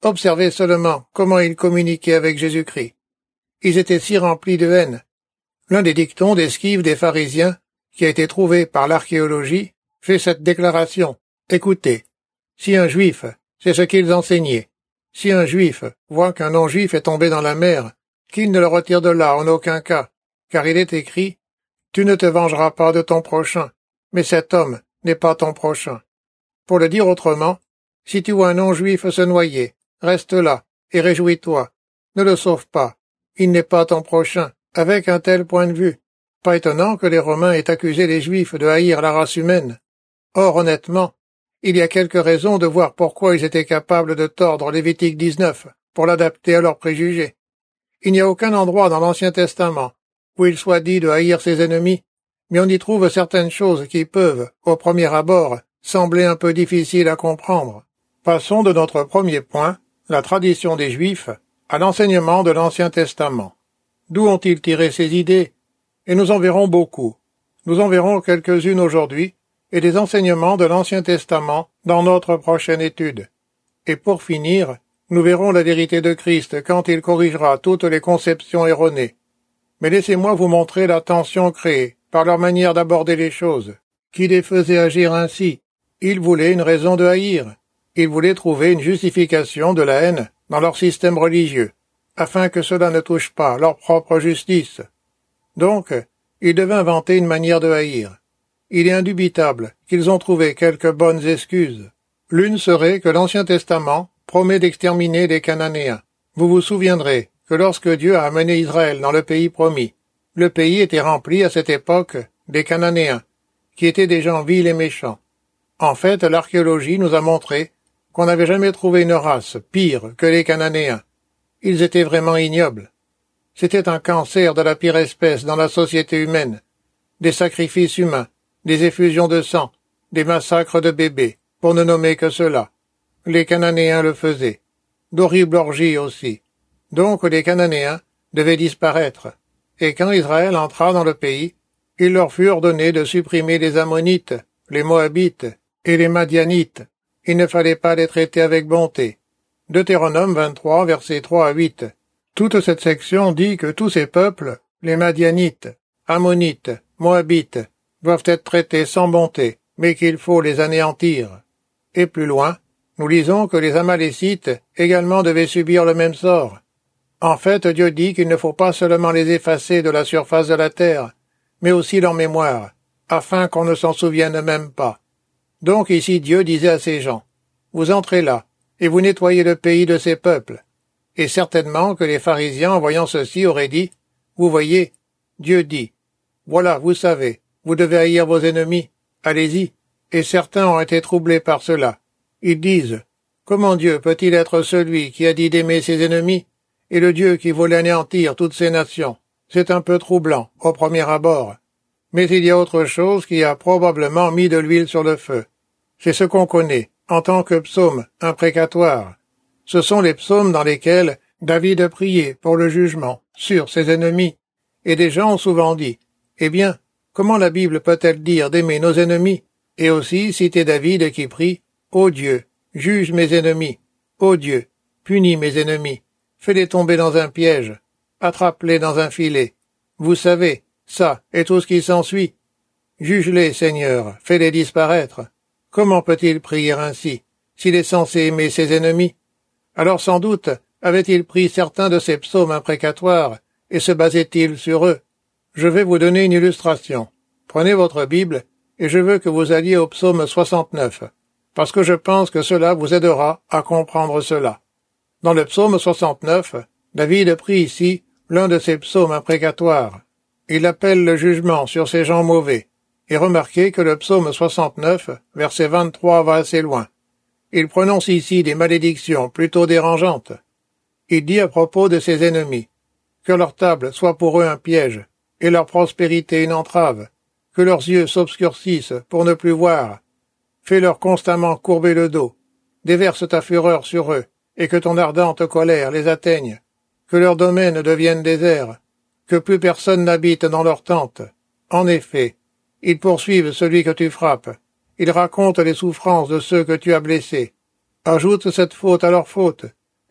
Observez seulement comment ils communiquaient avec Jésus-Christ. Ils étaient si remplis de haine. L'un des dictons d'esquive des pharisiens, qui a été trouvé par l'archéologie, fait cette déclaration. Écoutez, si un juif, c'est ce qu'ils enseignaient, si un juif voit qu'un non-juif est tombé dans la mer, qu'il ne le retire de là en aucun cas, car il est écrit, tu ne te vengeras pas de ton prochain, mais cet homme n'est pas ton prochain. Pour le dire autrement, si tu vois un non-juif se noyer, reste là et réjouis-toi. Ne le sauve pas. Il n'est pas ton prochain. Avec un tel point de vue, pas étonnant que les Romains aient accusé les Juifs de haïr la race humaine. Or, honnêtement, il y a quelques raisons de voir pourquoi ils étaient capables de tordre Lévitique dix-neuf pour l'adapter à leurs préjugés. Il n'y a aucun endroit dans l'Ancien Testament où il soit dit de haïr ses ennemis, mais on y trouve certaines choses qui peuvent, au premier abord, sembler un peu difficiles à comprendre. Passons de notre premier point, la tradition des Juifs, à l'enseignement de l'Ancien Testament. D'où ont-ils tiré ces idées? Et nous en verrons beaucoup. Nous en verrons quelques-unes aujourd'hui, et des enseignements de l'Ancien Testament dans notre prochaine étude. Et pour finir, nous verrons la vérité de Christ quand il corrigera toutes les conceptions erronées. Mais laissez-moi vous montrer la tension créée par leur manière d'aborder les choses, qui les faisait agir ainsi. Ils voulaient une raison de haïr. Ils voulaient trouver une justification de la haine dans leur système religieux, afin que cela ne touche pas leur propre justice. Donc, ils devaient inventer une manière de haïr. Il est indubitable qu'ils ont trouvé quelques bonnes excuses. L'une serait que l'Ancien Testament promet d'exterminer les Cananéens. Vous vous souviendrez que lorsque Dieu a amené Israël dans le pays promis, le pays était rempli à cette époque des Cananéens, qui étaient des gens vils et méchants. En fait, l'archéologie nous a montré qu'on n'avait jamais trouvé une race pire que les Cananéens. Ils étaient vraiment ignobles. C'était un cancer de la pire espèce dans la société humaine. Des sacrifices humains, des effusions de sang, des massacres de bébés, pour ne nommer que cela. Les Cananéens le faisaient. D'horribles orgies aussi. Donc les Cananéens devaient disparaître. Et quand Israël entra dans le pays, il leur fut ordonné de supprimer les Ammonites, les Moabites et les Madianites. Il ne fallait pas les traiter avec bonté. Deutéronome vingt-trois, versets trois à huit. Toute cette section dit que tous ces peuples, les Madianites, Ammonites, Moabites, doivent être traités sans bonté, mais qu'il faut les anéantir. Et plus loin, nous lisons que les Amalécites également devaient subir le même sort. En fait, Dieu dit qu'il ne faut pas seulement les effacer de la surface de la terre, mais aussi leur mémoire, afin qu'on ne s'en souvienne même pas. Donc ici Dieu disait à ces gens, « Vous entrez là, et vous nettoyez le pays de ces peuples. » Et certainement que les pharisiens, en voyant ceci, auraient dit, « Vous voyez, Dieu dit, « Voilà, vous savez, vous devez haïr vos ennemis, allez-y. » Et certains ont été troublés par cela. Ils disent, « Comment Dieu peut-il être celui qui a dit d'aimer ses ennemis, et le Dieu qui voulait anéantir toutes ces nations? » C'est un peu troublant, au premier abord. Mais il y a autre chose qui a probablement mis de l'huile sur le feu. C'est ce qu'on connaît, en tant que psaume imprécatoire. Ce sont les psaumes dans lesquels David a prié pour le jugement sur ses ennemis. Et des gens ont souvent dit, « Eh bien, comment la Bible peut-elle dire d'aimer nos ennemis ?» Et aussi citer David qui prie, « Ô Dieu, juge mes ennemis. Ô Dieu, punis mes ennemis. Fais-les tomber dans un piège. Attrape-les dans un filet. Vous savez, ça et tout ce qui s'ensuit. Juge-les, Seigneur, fais-les disparaître. » Comment peut-il prier ainsi, s'il est censé aimer ses ennemis? Alors sans doute avait-il pris certains de ces psaumes imprécatoires et se basait-il sur eux? Je vais vous donner une illustration. Prenez votre Bible et je veux que vous alliez au psaume soixante-neuf, parce que je pense que cela vous aidera à comprendre cela. Dans le psaume soixante-neuf, David prie ici l'un de ces psaumes imprécatoires. Il appelle le jugement sur ces gens mauvais. Et remarquez que le psaume soixante-neuf, verset vingt-trois, va assez loin. Il prononce ici des malédictions plutôt dérangeantes. Il dit à propos de ses ennemis, que leur table soit pour eux un piège, et leur prospérité une entrave, que leurs yeux s'obscurcissent pour ne plus voir. Fais-leur constamment courber le dos, déverse ta fureur sur eux, et que ton ardente colère les atteigne, que leurs domaines deviennent déserts, que plus personne n'habite dans leurs tentes. En effet, ils poursuivent celui que tu frappes. Ils racontent les souffrances de ceux que tu as blessés. Ajoute cette faute à leur faute.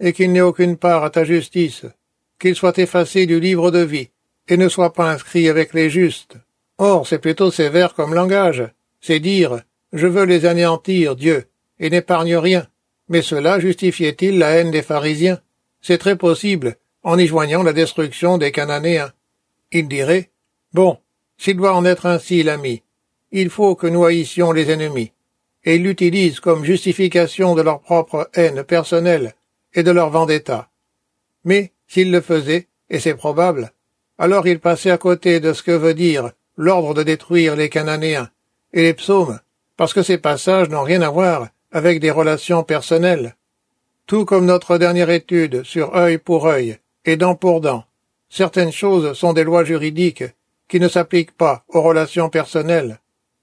et qu'il n'ait aucune part à ta justice, qu'il soit effacé du livre de vie, et ne soit pas inscrit avec les justes. Or, c'est plutôt sévère comme langage. C'est dire, je veux les anéantir, Dieu, et n'épargne rien. Mais cela justifiait-il la haine des pharisiens? C'est très possible, en y joignant la destruction des Cananéens. Il dirait, bon, s'il doit en être ainsi, l'ami, il faut que nous haïssions les ennemis. Et ils l'utilisent comme justification de leur propre haine personnelle et de leur vendetta. Mais, s'il le faisait, et c'est probable, alors il passait à côté de ce que veut dire l'ordre de détruire les Cananéens et les psaumes, parce que ces passages n'ont rien à voir avec des relations personnelles. Tout comme notre dernière étude sur œil pour œil et dent pour dent, certaines choses sont des lois juridiques qui ne s'appliquent pas aux relations personnelles.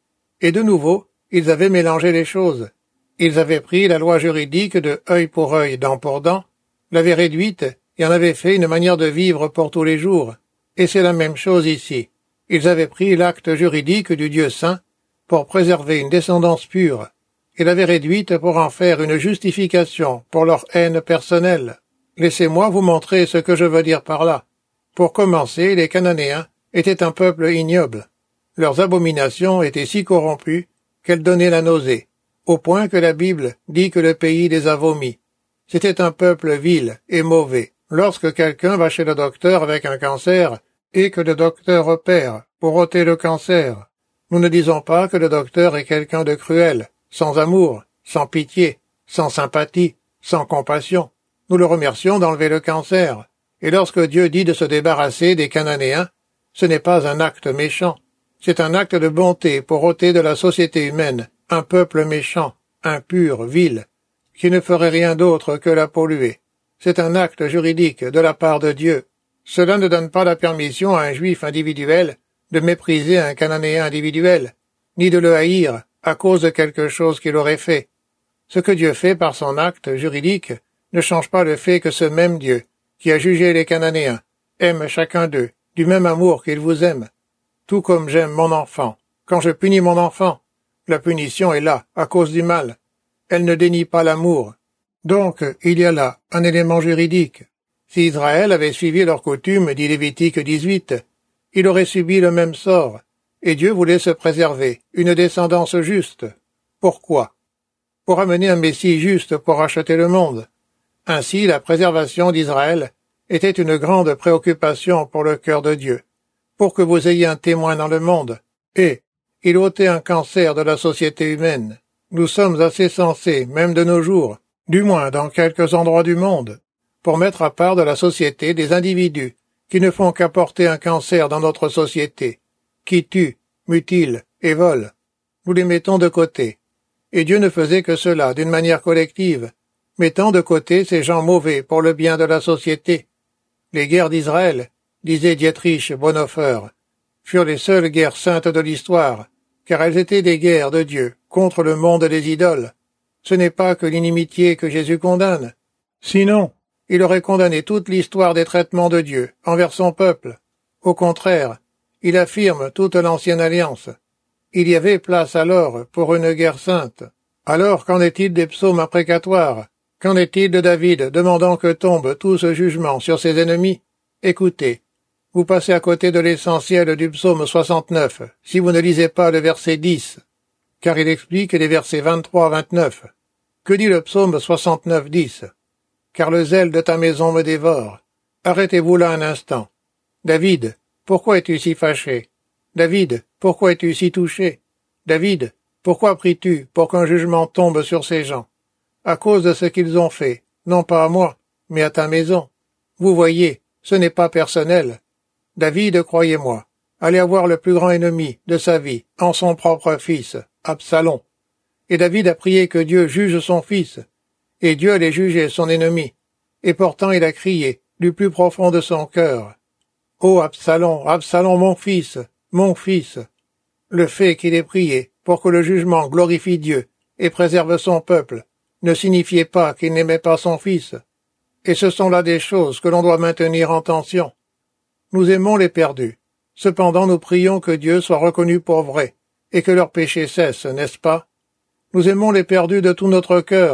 Et de nouveau, ils avaient mélangé les choses. Ils avaient pris la loi juridique de œil pour œil, dent pour dent, l'avaient réduite et en avaient fait une manière de vivre pour tous les jours. Et c'est la même chose ici. Ils avaient pris l'acte juridique du Dieu saint pour préserver une descendance pure, et l'avaient réduite pour en faire une justification pour leur haine personnelle. Laissez-moi vous montrer ce que je veux dire par là. Pour commencer, les Cananéens étaient un peuple ignoble. Leurs abominations étaient si corrompues qu'elles donnaient la nausée, au point que la Bible dit que le pays les a vomis. C'était un peuple vil et mauvais. Lorsque quelqu'un va chez le docteur avec un cancer et que le docteur opère pour ôter le cancer, nous ne disons pas que le docteur est quelqu'un de cruel, sans amour, sans pitié, sans sympathie, sans compassion. Nous le remercions d'enlever le cancer. Et lorsque Dieu dit de se débarrasser des Cananéens, ce n'est pas un acte méchant. C'est un acte de bonté pour ôter de la société humaine un peuple méchant, impur, vil, qui ne ferait rien d'autre que la polluer. C'est un acte juridique de la part de Dieu. Cela ne donne pas la permission à un juif individuel de mépriser un Cananéen individuel, ni de le haïr à cause de quelque chose qu'il aurait fait. Ce que Dieu fait par son acte juridique ne change pas le fait que ce même Dieu, qui a jugé les Cananéens, aime chacun d'eux, du même amour qu'il vous aime. Tout comme j'aime mon enfant. Quand je punis mon enfant, la punition est là, à cause du mal. Elle ne dénie pas l'amour. Donc, il y a là un élément juridique. Si Israël avait suivi leurs coutumes, dit Lévitique dix-huit, il aurait subi le même sort, et Dieu voulait se préserver, une descendance juste. Pourquoi? Pour amener un Messie juste pour racheter le monde. Ainsi, la préservation d'Israël était une grande préoccupation pour le cœur de Dieu, pour que vous ayez un témoin dans le monde, et il ôtait un cancer de la société humaine. Nous sommes assez sensés, même de nos jours, du moins dans quelques endroits du monde, pour mettre à part de la société des individus qui ne font qu'apporter un cancer dans notre société, qui tuent, mutilent et volent. Nous les mettons de côté. Et Dieu ne faisait que cela d'une manière collective, mettant de côté ces gens mauvais pour le bien de la société. Les guerres d'Israël, disait Dietrich Bonhoeffer, furent les seules guerres saintes de l'histoire, car elles étaient des guerres de Dieu contre le monde des idoles. Ce n'est pas que l'inimitié que Jésus condamne. Sinon, il aurait condamné toute l'histoire des traitements de Dieu envers son peuple. Au contraire, il affirme toute l'ancienne alliance. Il y avait place alors pour une guerre sainte. Alors qu'en est-il des psaumes imprécatoires? Qu'en est-il de David demandant que tombe tout ce jugement sur ses ennemis? Écoutez, vous passez à côté de l'essentiel du psaume soixante-neuf, si vous ne lisez pas le verset dix, car il explique les versets vingt-trois à vingt-neuf. Que dit le psaume soixante-neuf, dix? Car le zèle de ta maison me dévore. Arrêtez-vous là un instant. David, pourquoi es-tu si fâché? David, pourquoi es-tu si touché? David, pourquoi pries-tu pour qu'un jugement tombe sur ces gens? À cause de ce qu'ils ont fait, non pas à moi, mais à ta maison. Vous voyez, ce n'est pas personnel. David, croyez-moi, allait avoir le plus grand ennemi de sa vie en son propre fils, Absalom. Et David a prié que Dieu juge son fils, et Dieu allait juger son ennemi. Et pourtant il a crié, du plus profond de son cœur, « Ô Absalom, Absalom mon fils, mon fils !» Le fait qu'il ait prié pour que le jugement glorifie Dieu et préserve son peuple ne signifiait pas qu'il n'aimait pas son fils. Et ce sont là des choses que l'on doit maintenir en tension. Nous aimons les perdus. Cependant nous prions que Dieu soit reconnu pour vrai, et que leurs péchés cessent, n'est-ce pas? Nous aimons les perdus de tout notre cœur,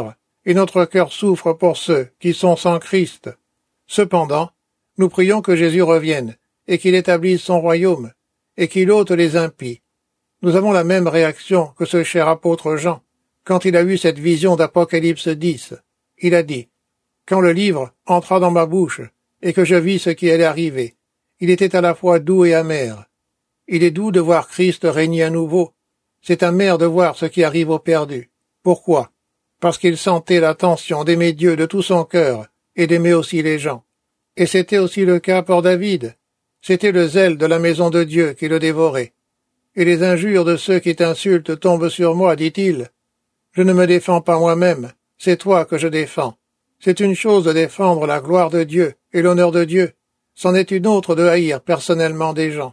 et notre cœur souffre pour ceux qui sont sans Christ. Cependant, nous prions que Jésus revienne, et qu'il établisse son royaume, et qu'il ôte les impies. Nous avons la même réaction que ce cher apôtre Jean, quand il a eu cette vision d'Apocalypse dix. Il a dit, « Quand le livre entra dans ma bouche, et que je vis ce qui allait arriver, il était à la fois doux et amer. Il est doux de voir Christ régner à nouveau. C'est amer de voir ce qui arrive aux perdus. Pourquoi? Parce qu'il sentait la tension d'aimer Dieu de tout son cœur, et d'aimer aussi les gens. Et c'était aussi le cas pour David. C'était le zèle de la maison de Dieu qui le dévorait. Et les injures de ceux qui t'insultent tombent sur moi, dit-il. Je ne me défends pas moi-même, c'est toi que je défends. C'est une chose de défendre la gloire de Dieu et l'honneur de Dieu, c'en est une autre de haïr personnellement des gens.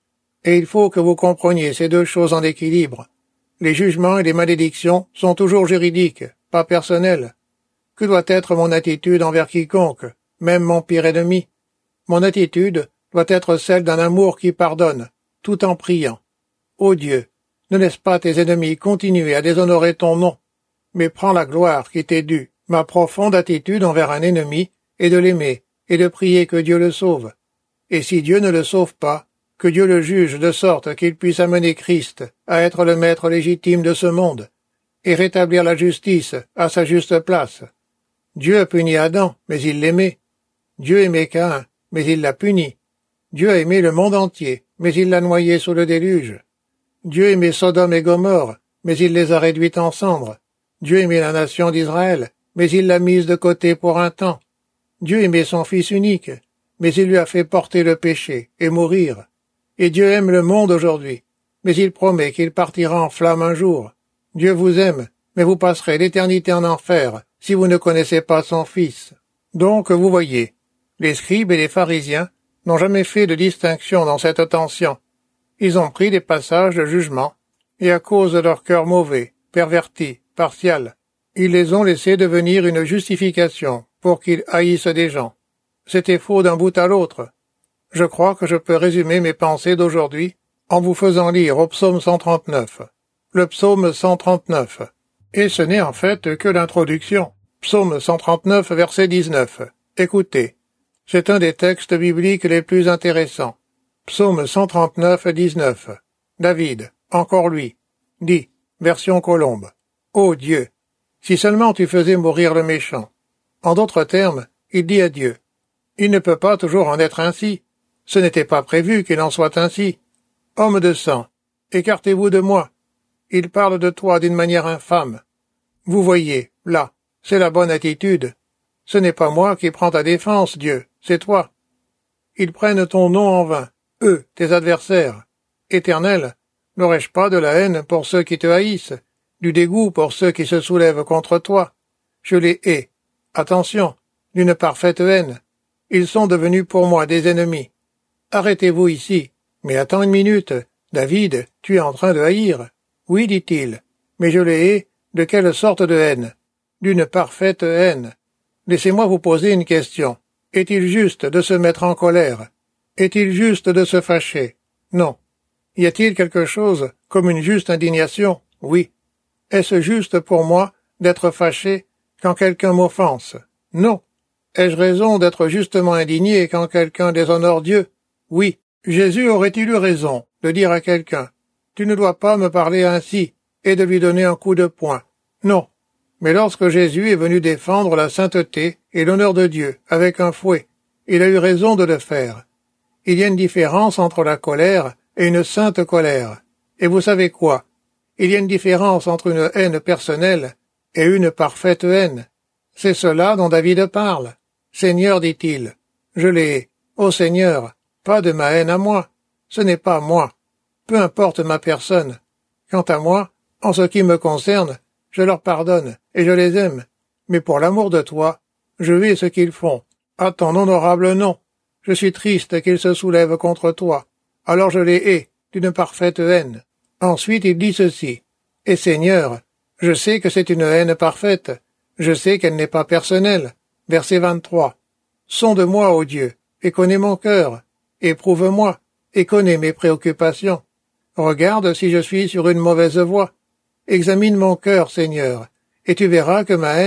Et il faut que vous compreniez ces deux choses en équilibre. Les jugements et les malédictions sont toujours juridiques, pas personnels. Que doit être mon attitude envers quiconque, même mon pire ennemi? Mon attitude doit être celle d'un amour qui pardonne, tout en priant. Ô Dieu, ne laisse pas tes ennemis continuer à déshonorer ton nom, mais prends la gloire qui t'est due. Ma profonde attitude envers un ennemi est de l'aimer et de prier que Dieu le sauve. Et si Dieu ne le sauve pas, que Dieu le juge de sorte qu'il puisse amener Christ à être le maître légitime de ce monde et rétablir la justice à sa juste place. Dieu a puni Adam, mais il l'aimait. Dieu aimait Caïn, mais il l'a puni. Dieu a aimé le monde entier, mais il l'a noyé sous le déluge. Dieu aimait Sodome et Gomorrhe, mais il les a réduites en cendres. Dieu aimait la nation d'Israël, mais il l'a mise de côté pour un temps. Dieu aimait son Fils unique, mais il lui a fait porter le péché et mourir. Et Dieu aime le monde aujourd'hui, mais il promet qu'il partira en flamme un jour. Dieu vous aime, mais vous passerez l'éternité en enfer si vous ne connaissez pas son Fils. Donc, vous voyez, les scribes et les pharisiens n'ont jamais fait de distinction dans cette tension. Ils ont pris des passages de jugement, et à cause de leur cœur mauvais, perverti, partial, ils les ont laissés devenir une justification pour qu'ils haïssent des gens. C'était faux d'un bout à l'autre. Je crois que je peux résumer mes pensées d'aujourd'hui en vous faisant lire au psaume cent trente-neuf. Le psaume cent trente-neuf. Et ce n'est en fait que l'introduction. Psaume cent trente-neuf, verset dix-neuf. Écoutez. C'est un des textes bibliques les plus intéressants. Psaume cent trente-neuf, dix-neuf. David, encore lui, dit, version Colombe. Ô Dieu, si seulement tu faisais mourir le méchant. En d'autres termes, il dit à Dieu, il ne peut pas toujours en être ainsi. Ce n'était pas prévu qu'il en soit ainsi. Homme de sang, écartez-vous de moi. Il parle de toi d'une manière infâme. Vous voyez, là, c'est la bonne attitude. Ce n'est pas moi qui prends ta défense, Dieu, c'est toi. Ils prennent ton nom en vain, eux, tes adversaires. Éternel, n'aurais-je pas de la haine pour ceux qui te haïssent, du dégoût pour ceux qui se soulèvent contre toi? Je les hais. Attention, d'une parfaite haine. Ils sont devenus pour moi des ennemis. Arrêtez-vous ici. Mais attends une minute. David, tu es en train de haïr. Oui, dit-il. Mais je les hais. De quelle sorte de haine? D'une parfaite haine. Laissez-moi vous poser une question. Est-il juste de se mettre en colère? Est-il juste de se fâcher? Non. Y a-t-il quelque chose comme une juste indignation? Oui. Est-ce juste pour moi d'être fâché quand quelqu'un m'offense? Non. Ai-je raison d'être justement indigné quand quelqu'un déshonore Dieu? Oui. Jésus aurait-il eu raison de dire à quelqu'un, tu ne dois pas me parler ainsi, et de lui donner un coup de poing? Non. Mais lorsque Jésus est venu défendre la sainteté et l'honneur de Dieu avec un fouet, il a eu raison de le faire. Il y a une différence entre la colère et une sainte colère. Et vous savez quoi? Il y a une différence entre une haine personnelle et une parfaite haine. C'est cela dont David parle. Seigneur, dit-il, je les hais. Ô Seigneur, pas de ma haine à moi. Ce n'est pas moi. Peu importe ma personne. Quant à moi, en ce qui me concerne, je leur pardonne et je les aime. Mais pour l'amour de toi, je hais ce qu'ils font. À ton honorable nom. Je suis triste qu'ils se soulèvent contre toi. Alors je les hais d'une parfaite haine. Ensuite il dit ceci. Et Seigneur, je sais que c'est une haine parfaite. Je sais qu'elle n'est pas personnelle. Verset vingt-trois. Sonde-moi, ô Dieu, et connais mon cœur. Éprouve-moi, et connais mes préoccupations. Regarde si je suis sur une mauvaise voie. Examine mon cœur, Seigneur, et tu verras que ma haine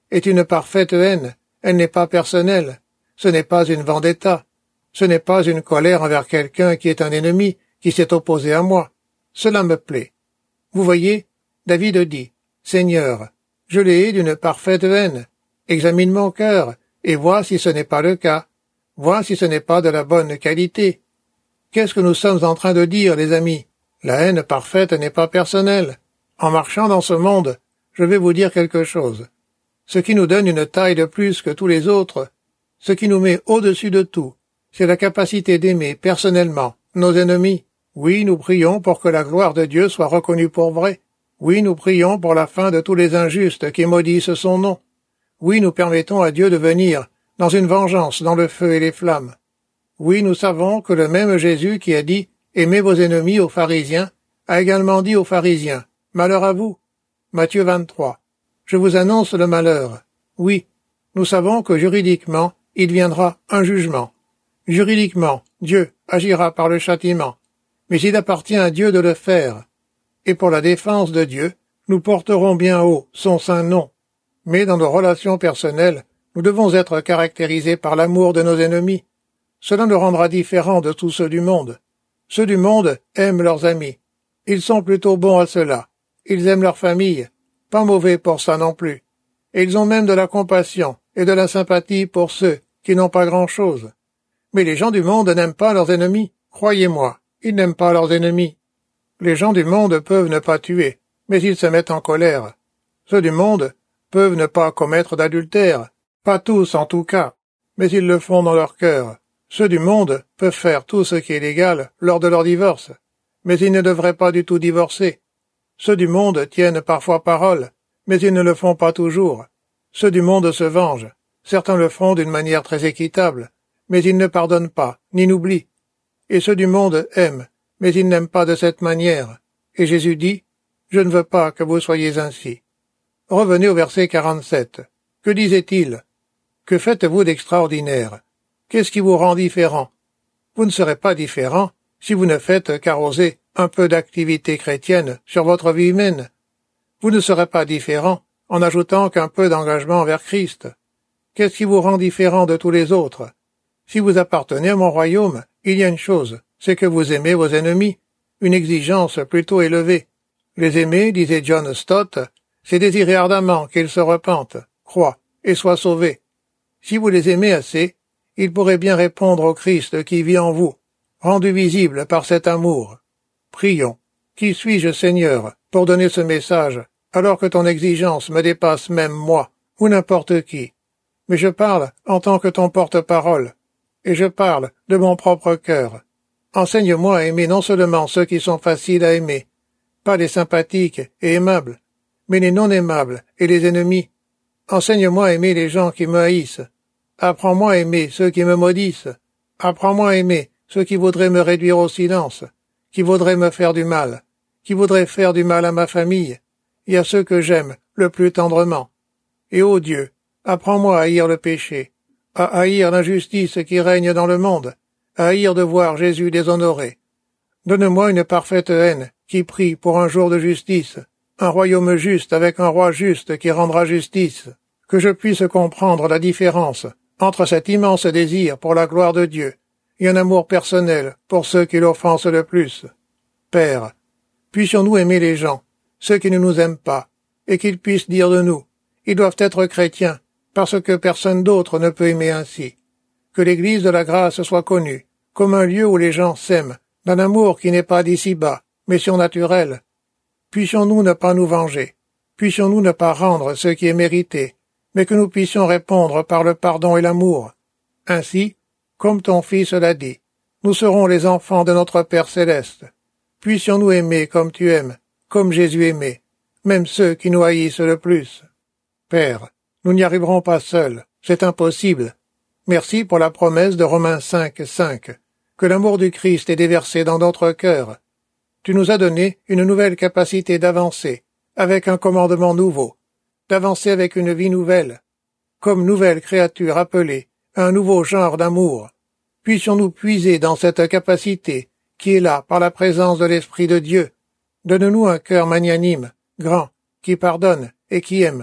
est une parfaite haine. Elle n'est pas personnelle. Ce n'est pas une vendetta. Ce n'est pas une colère envers quelqu'un qui est un ennemi, qui s'est opposé à moi. Cela me plaît. Vous voyez, David dit, « Seigneur, je les hais d'une parfaite haine. Examine mon cœur, et vois si ce n'est pas le cas. Vois si ce n'est pas de la bonne qualité. » Qu'est-ce que nous sommes en train de dire, les amis? La haine parfaite n'est pas personnelle. En marchant dans ce monde, je vais vous dire quelque chose. Ce qui nous donne une taille de plus que tous les autres, ce qui nous met au-dessus de tout, c'est la capacité d'aimer personnellement nos ennemis. Oui, nous prions pour que la gloire de Dieu soit reconnue pour vraie. Oui, nous prions pour la fin de tous les injustes qui maudissent son nom. Oui, nous permettons à Dieu de venir dans une vengeance dans le feu et les flammes. Oui, nous savons que le même Jésus qui a dit « Aimez vos ennemis » aux pharisiens, a également dit aux pharisiens « Malheur à vous » Matthieu vingt-trois. Je vous annonce le malheur. Oui, nous savons que juridiquement, il viendra un jugement. Juridiquement, Dieu agira par le châtiment, mais il appartient à Dieu de le faire. Et pour la défense de Dieu, nous porterons bien haut son saint nom. Mais dans nos relations personnelles, nous devons être caractérisés par l'amour de nos ennemis. Cela nous rendra différents de tous ceux du monde. Ceux du monde aiment leurs amis. Ils sont plutôt bons à cela. Ils aiment leur famille. Pas mauvais pour ça non plus. Et ils ont même de la compassion et de la sympathie pour ceux qui n'ont pas grand-chose. Mais les gens du monde n'aiment pas leurs ennemis. Croyez-moi, ils n'aiment pas leurs ennemis. Les gens du monde peuvent ne pas tuer, mais ils se mettent en colère. Ceux du monde peuvent ne pas commettre d'adultère, pas tous en tout cas, mais ils le font dans leur cœur. Ceux du monde peuvent faire tout ce qui est légal lors de leur divorce, mais ils ne devraient pas du tout divorcer. Ceux du monde tiennent parfois parole, mais ils ne le font pas toujours. Ceux du monde se vengent. Certains le font d'une manière très équitable, mais ils ne pardonnent pas, ni n'oublient. Et ceux du monde aiment, mais ils n'aiment pas de cette manière. Et Jésus dit, « Je ne veux pas que vous soyez ainsi. » Revenez au verset quarante-sept. Que disait-il? Que faites-vous d'extraordinaire? Qu'est-ce qui vous rend différent? Vous ne serez pas différent si vous ne faites qu'arroser un peu d'activité chrétienne sur votre vie humaine. Vous ne serez pas différent en ajoutant qu'un peu d'engagement envers Christ. Qu'est-ce qui vous rend différent de tous les autres? Si vous appartenez à mon royaume, il y a une chose, c'est que vous aimez vos ennemis, une exigence plutôt élevée. Les aimer, disait John Stott, c'est désirer ardemment qu'ils se repentent, croient et soient sauvés. Si vous les aimez assez, ils pourraient bien répondre au Christ qui vit en vous, rendu visible par cet amour. Prions. Qui suis-je, Seigneur, pour donner ce message, alors que ton exigence me dépasse même moi, ou n'importe qui? Mais je parle en tant que ton porte-parole, et je parle de mon propre cœur. Enseigne-moi à aimer non seulement ceux qui sont faciles à aimer, pas les sympathiques et aimables, mais les non aimables et les ennemis. Enseigne-moi à aimer les gens qui me haïssent. Apprends-moi à aimer ceux qui me maudissent. Apprends-moi à aimer ceux qui voudraient me réduire au silence, qui voudraient me faire du mal, qui voudraient faire du mal à ma famille, et à ceux que j'aime le plus tendrement. Et ô Dieu, apprends-moi à haïr le péché, à haïr l'injustice qui règne dans le monde, à haïr de voir Jésus déshonoré. Donne-moi une parfaite haine qui prie pour un jour de justice, un royaume juste avec un roi juste qui rendra justice, que je puisse comprendre la différence entre cet immense désir pour la gloire de Dieu et un amour personnel pour ceux qui l'offensent le plus. Père, puissions-nous aimer les gens, ceux qui ne nous aiment pas, et qu'ils puissent dire de nous, ils doivent être chrétiens, parce que personne d'autre ne peut aimer ainsi. Que l'Église de la grâce soit connue, comme un lieu où les gens s'aiment, d'un amour qui n'est pas d'ici-bas, mais surnaturel. Puissions-nous ne pas nous venger, puissions-nous ne pas rendre ce qui est mérité, mais que nous puissions répondre par le pardon et l'amour. Ainsi, comme ton Fils l'a dit, nous serons les enfants de notre Père céleste. Puissions-nous aimer comme tu aimes, comme Jésus aimait, même ceux qui nous haïssent le plus. Père, nous n'y arriverons pas seuls, c'est impossible. Merci pour la promesse de Romains cinq, cinq, que l'amour du Christ est déversé dans notre cœur. Tu nous as donné une nouvelle capacité d'avancer, avec un commandement nouveau, d'avancer avec une vie nouvelle, comme nouvelle créature appelée à un nouveau genre d'amour. Puissions-nous puiser dans cette capacité qui est là par la présence de l'Esprit de Dieu. Donne-nous un cœur magnanime, grand, qui pardonne et qui aime,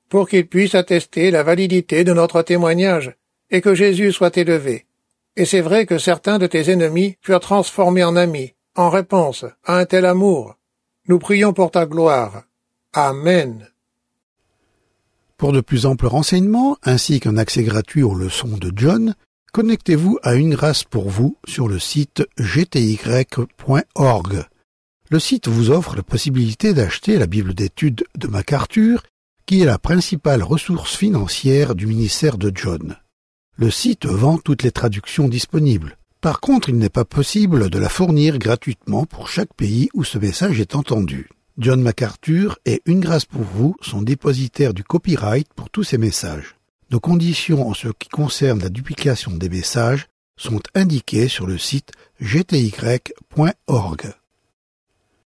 pour qu'ils puissent attester la validité de notre témoignage et que Jésus soit élevé. Et c'est vrai que certains de tes ennemis furent transformés en amis, en réponse à un tel amour. Nous prions pour ta gloire. Amen. Pour de plus amples renseignements, ainsi qu'un accès gratuit aux leçons de John, connectez-vous à Une Grâce pour vous sur le site g t y point org. Le site vous offre la possibilité d'acheter la Bible d'études de MacArthur, qui est la principale ressource financière du ministère de John. Le site vend toutes les traductions disponibles. Par contre, il n'est pas possible de la fournir gratuitement pour chaque pays où ce message est entendu. John MacArthur et Une Grâce pour vous sont dépositaires du copyright pour tous ces messages. Nos conditions en ce qui concerne la duplication des messages sont indiquées sur le site g t y point org.